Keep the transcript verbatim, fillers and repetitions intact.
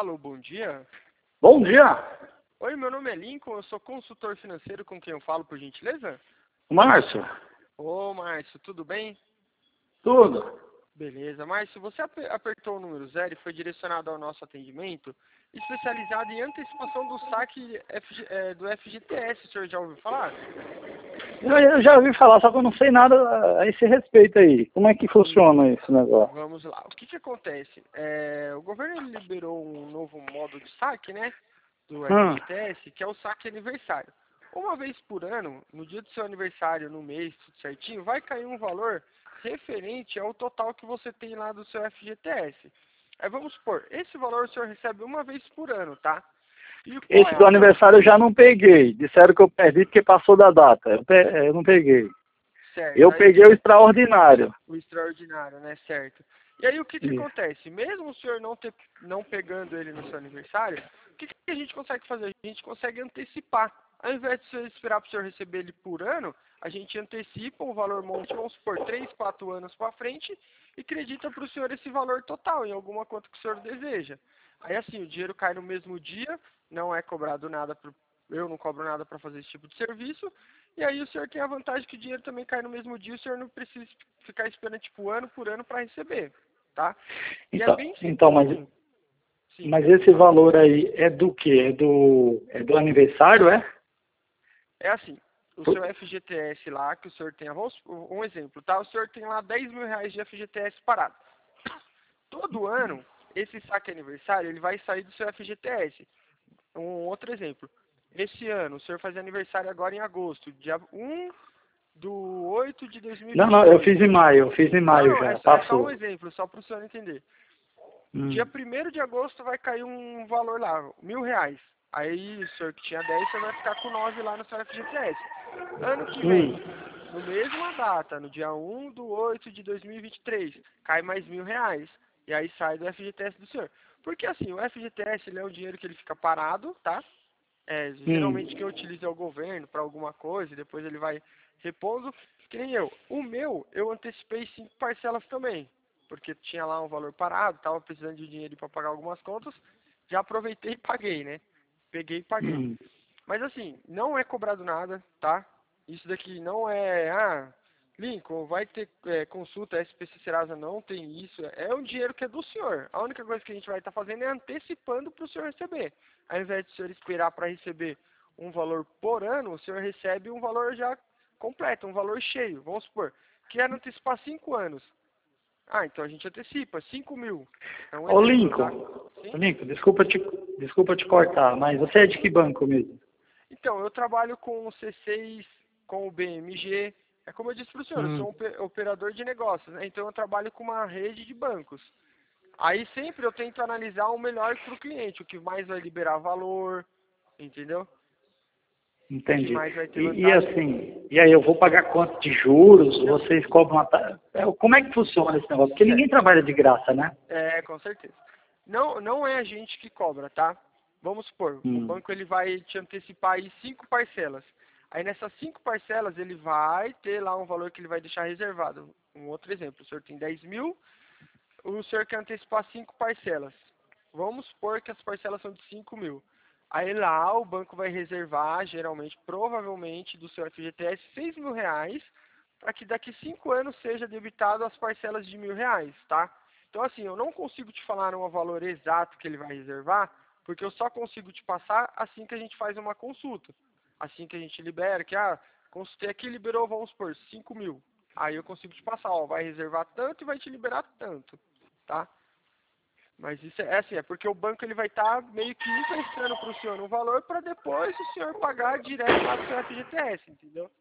Alô, bom dia. Bom dia, Oi, meu nome é Lincoln, eu sou consultor financeiro, com quem eu falo, por gentileza? Márcio. Ô, Márcio, tudo bem? Tudo. Beleza. Márcio, você ap- apertou o número zero e foi direcionado ao nosso atendimento, especializado em antecipação do saque F G, eh, do F G T S, o senhor já ouviu falar? Eu, eu já ouvi falar, só que eu não sei nada a esse respeito aí. Como é que funciona esse negócio? Vamos lá. O que que acontece? É, o governo ele liberou um novo modo de saque, né, do Hum, F G T S, que é o saque aniversário. Uma vez por ano, no dia do seu aniversário, no mês, tudo certinho, vai cair um valor referente ao total que você tem lá do seu F G T S. Aí vamos supor, esse valor o senhor recebe uma vez por ano, tá? E qual esse é do a van... aniversário eu já não peguei. Disseram que eu perdi porque passou da data. Eu, pe- eu não peguei. Certo, Eu aí o peguei que o extraordinário. o extraordinário, né? Certo. E aí o que que Isso. acontece? Mesmo o senhor não ter, não pegando ele no seu aniversário, o que que a gente consegue fazer? A gente consegue antecipar. Ao invés de você esperar para o senhor receber ele por ano, a gente antecipa um valor monte, vamos supor, três, quatro anos para frente e acredita para o senhor esse valor total em alguma conta que o senhor deseja. Aí assim, o dinheiro cai no mesmo dia, não é cobrado nada, pro, eu não cobro nada para fazer esse tipo de serviço, e aí o senhor tem a vantagem que o dinheiro também cai no mesmo dia, o senhor não precisa ficar esperando tipo ano por ano para receber, tá? E é Então, bem sim, então mas, sim, sim, mas esse valor aí é do quê? É do, é do aniversário, é? é assim, o seu F G T S lá, que o senhor tem, vamos, um exemplo, tá? O senhor tem lá dez mil reais de F G T S parado. Todo ano, esse saque aniversário, ele vai sair do seu F G T S. Um outro exemplo, esse ano, o senhor faz aniversário agora em agosto, dia um do oito de Não, não, eu dois mil e vinte e dois. fiz em maio, eu fiz em Não, maio não, é, já, só- é só um passou. exemplo, só para o senhor entender. Dia Hum, primeiro de agosto vai cair um valor lá, mil reais. Aí o senhor que tinha dez, o senhor vai ficar com nove lá no seu F G T S. Ano que vem, hum, no mesma data, no dia um do oito de dois mil e vinte e três, cai mais mil reais. E aí sai do F G T S do senhor. Porque assim, o F G T S ele é um dinheiro que ele fica parado, tá? É, geralmente quem hum. utiliza é o governo para alguma coisa, e depois ele vai repondo, que nem eu. O meu, eu antecipei cinco parcelas também, porque tinha lá um valor parado, estava precisando de dinheiro para pagar algumas contas, já aproveitei e paguei, né? Peguei e paguei. Hum. Mas assim, não é cobrado nada, tá? Isso daqui não é, ah, Lincoln, vai ter é, consulta S P C Serasa, não tem isso. É um dinheiro que é do senhor. A única coisa que a gente vai estar fazendo é antecipando para o senhor receber. Ao invés de o senhor esperar para receber um valor por ano, o senhor recebe um valor já completo, um valor cheio. Vamos supor, quer antecipar cinco anos. Ah, então a gente antecipa, cinco mil. É um Ô exemplo, tá? Lincoln, Sim? ô, Lincoln, desculpa te, desculpa te cortar, mas você é de que banco mesmo? Então, eu trabalho com o C seis, com o B M G. É como eu disse para o senhor, eu Hum, sou um pe- operador de negócios, né? Então eu trabalho com uma rede de bancos. Aí sempre eu tento analisar o melhor para o cliente, o que mais vai liberar valor, entendeu? O que entendi. mais vai ter E, e vantagem. assim, e aí eu vou pagar quanto de juros? Vocês cobram uma ta- é, como é que funciona esse negócio? Porque ninguém Certo. trabalha de graça, né? É, com certeza. Não, não é a gente que cobra, tá? Vamos supor, o Hum, banco ele vai te antecipar aí cinco parcelas. Aí nessas cinco parcelas ele vai ter lá um valor que ele vai deixar reservado. Um outro exemplo, o senhor tem dez mil, o senhor quer antecipar cinco parcelas. Vamos supor que as parcelas são de cinco mil. Aí lá o banco vai reservar, geralmente, provavelmente, do seu F G T S, seis mil reais, para que daqui cinco anos seja debitado as parcelas de mil reais, tá? Então, assim, eu não consigo te falar um valor exato que ele vai reservar, porque eu só consigo te passar assim que a gente faz uma consulta. Assim que a gente libera, que, ah, consultei aqui, liberou, vamos supor, cinco mil. Aí eu consigo te passar, ó, vai reservar tanto e vai te liberar tanto, tá? Mas isso é é assim, é porque o banco ele vai estar meio que emprestando para o senhor um valor para depois o senhor pagar direto lá do seu F G T S, entendeu?